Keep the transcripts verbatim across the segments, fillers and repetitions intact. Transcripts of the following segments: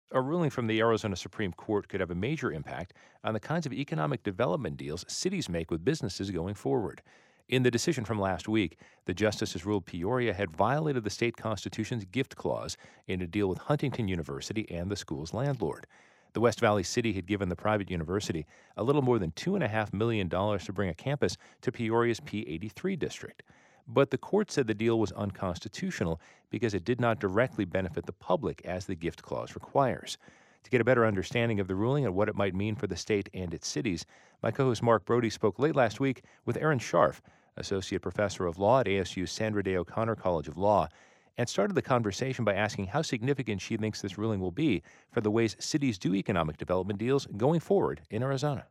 A ruling from the Arizona Supreme Court could have a major impact on the kinds of economic development deals cities make with businesses going forward. In the decision from last week, the justices ruled Peoria had violated the state constitution's gift clause in a deal with Huntington University and the school's landlord. The West Valley City had given the private university a little more than two point five million dollars to bring a campus to Peoria's P eighty-three district. But the court said the deal was unconstitutional because it did not directly benefit the public as the gift clause requires. To get a better understanding of the ruling and what it might mean for the state and its cities, my co-host Mark Brody spoke late last week with Erin Scharf, Associate Professor of Law at A S U's Sandra Day O'Connor College of Law, and started the conversation by asking how significant she thinks this ruling will be for the ways cities do economic development deals going forward in Arizona.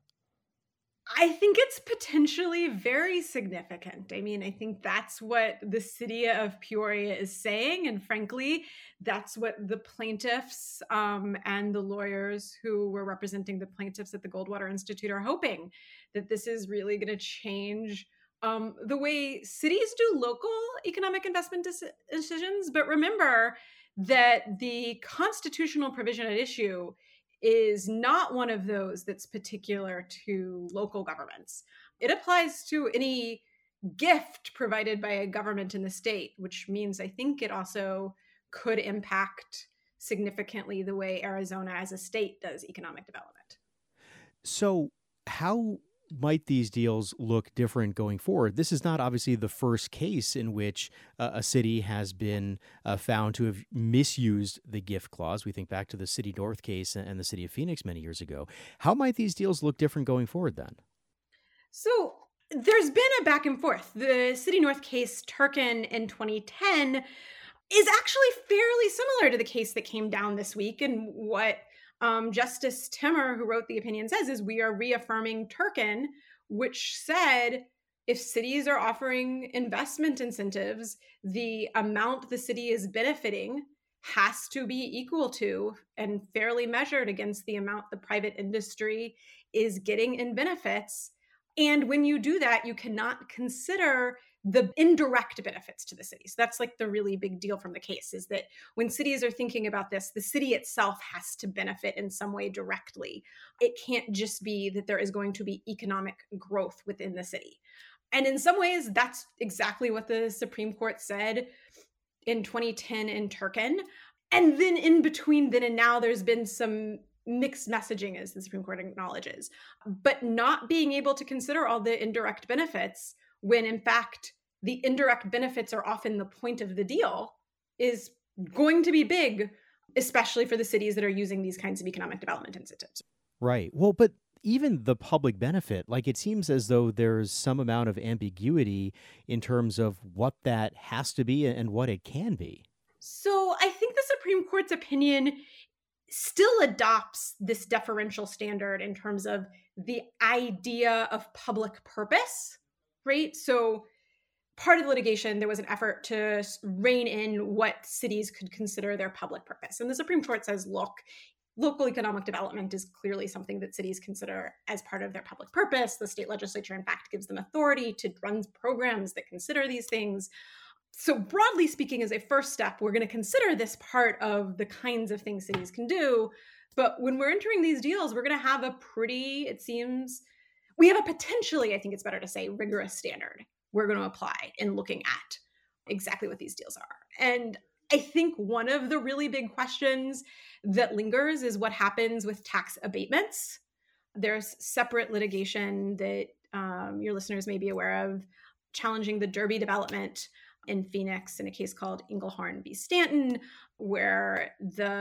I think it's potentially very significant. I mean, I think that's what the city of Peoria is saying. And frankly, that's what the plaintiffs um, and the lawyers who were representing the plaintiffs at the Goldwater Institute are hoping, that this is really going to change um, the way cities do local economic investment decisions. But remember that the constitutional provision at issue is not one of those that's particular to local governments. It applies to any gift provided by a government in the state, which means I think it also could impact significantly the way Arizona as a state does economic development. So how might these deals look different going forward? This is not obviously the first case in which uh, a city has been uh, found to have misused the gift clause. We think back to the City North case and the city of Phoenix many years ago. How might these deals look different going forward then? So there's been a back and forth. The City North case, Turkin in twenty ten, is actually fairly similar to the case that came down this week. And what Um, Justice Timmer, who wrote the opinion, says is we are reaffirming Turkin, which said if cities are offering investment incentives, the amount the city is benefiting has to be equal to and fairly measured against the amount the private industry is getting in benefits. And when you do that, you cannot consider the indirect benefits to the cities. That's like the really big deal from the case, is that when cities are thinking about this, the city itself has to benefit in some way directly. It can't just be that there is going to be economic growth within the city. And in some ways, that's exactly what the Supreme Court said in twenty ten in Turkin. And then in between then and now, there's been some mixed messaging, as the Supreme Court acknowledges, but not being able to consider all the indirect benefits when in fact the indirect benefits are often the point of the deal is going to be big, especially for the cities that are using these kinds of economic development incentives. Right. Well, but even the public benefit, like it seems as though there's some amount of ambiguity in terms of what that has to be and what it can be. So I think the Supreme Court's opinion still adopts this deferential standard in terms of the idea of public purpose, right? So part of the litigation, there was an effort to rein in what cities could consider their public purpose. And the Supreme Court says, look, local economic development is clearly something that cities consider as part of their public purpose. The state legislature, in fact, gives them authority to run programs that consider these things. So broadly speaking, as a first step, we're going to consider this part of the kinds of things cities can do. But when we're entering these deals, we're going to have a pretty, it seems, we have a potentially, I think it's better to say, rigorous standard we're going to apply in looking at exactly what these deals are. And I think one of the really big questions that lingers is what happens with tax abatements. There's separate litigation that um, your listeners may be aware of challenging the Derby development in Phoenix in a case called Engelhorn v. Stanton, where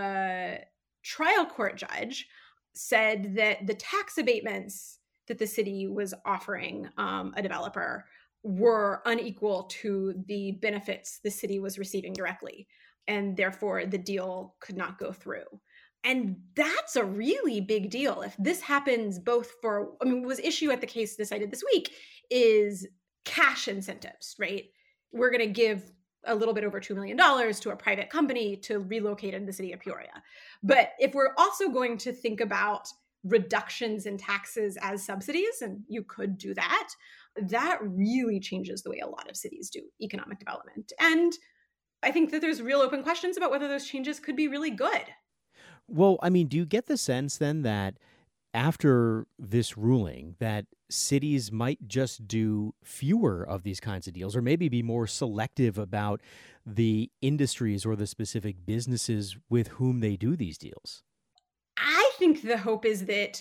the trial court judge said that the tax abatements that the city was offering um, a developer were unequal to the benefits the city was receiving directly, and therefore the deal could not go through. And that's a really big deal. If this happens both for, I mean, what was issue at the case decided this week is cash incentives, right? We're going to give a little bit over two million dollars to a private company to relocate in the city of Peoria. But if we're also going to think about reductions in taxes as subsidies, and you could do that, that really changes the way a lot of cities do economic development. And I think that there's real open questions about whether those changes could be really good. Well, I mean, do you get the sense then that after this ruling that cities might just do fewer of these kinds of deals or maybe be more selective about the industries or the specific businesses with whom they do these deals? I think the hope is that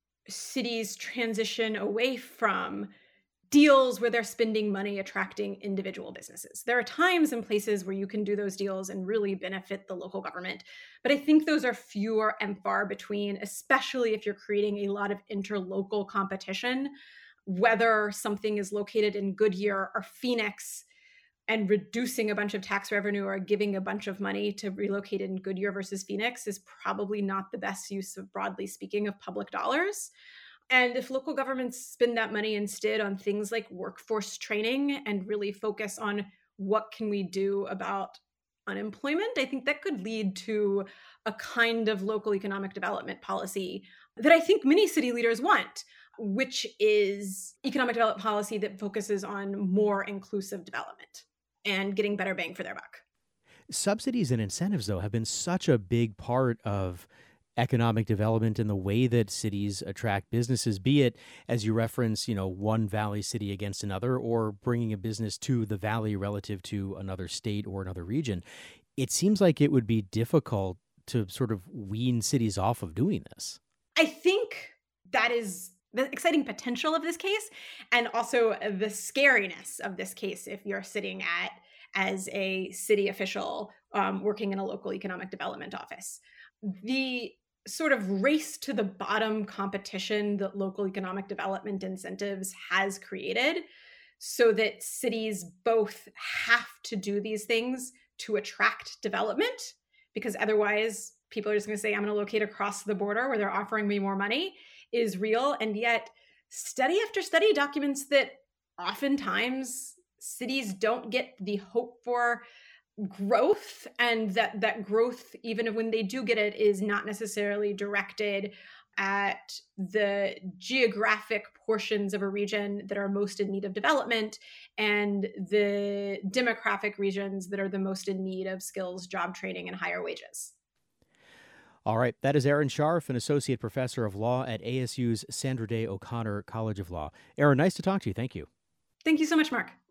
cities transition away from deals where they're spending money attracting individual businesses. There are times and places where you can do those deals and really benefit the local government. But I think those are fewer and far between, especially if you're creating a lot of interlocal competition, whether something is located in Goodyear or Phoenix and reducing a bunch of tax revenue or giving a bunch of money to relocate in Goodyear versus Phoenix is probably not the best use of, broadly speaking, of public dollars. And if local governments spend that money instead on things like workforce training and really focus on what can we do about unemployment, I think that could lead to a kind of local economic development policy that I think many city leaders want, which is economic development policy that focuses on more inclusive development and getting better bang for their buck. Subsidies and incentives, though, have been such a big part of economic development and the way that cities attract businesses, be it, as you reference, you know, one valley city against another, or bringing a business to the valley relative to another state or another region. It seems like it would be difficult to sort of wean cities off of doing this. I think that is the exciting potential of this case, and also the scariness of this case if you're sitting at as a city official um, working in a local economic development office. The sort of race to the bottom competition that local economic development incentives has created, so that cities both have to do these things to attract development, because otherwise people are just going to say, I'm going to locate across the border where they're offering me more money, is real. And yet study after study documents that oftentimes cities don't get the hope for growth, and that that growth, even when they do get it, is not necessarily directed at the geographic portions of a region that are most in need of development and the demographic regions that are the most in need of skills, job training, and higher wages. All right. That is Erin Scharf, an associate professor of law at A S U's Sandra Day O'Connor College of Law. Erin, nice to talk to you. Thank you. Thank you so much, Mark.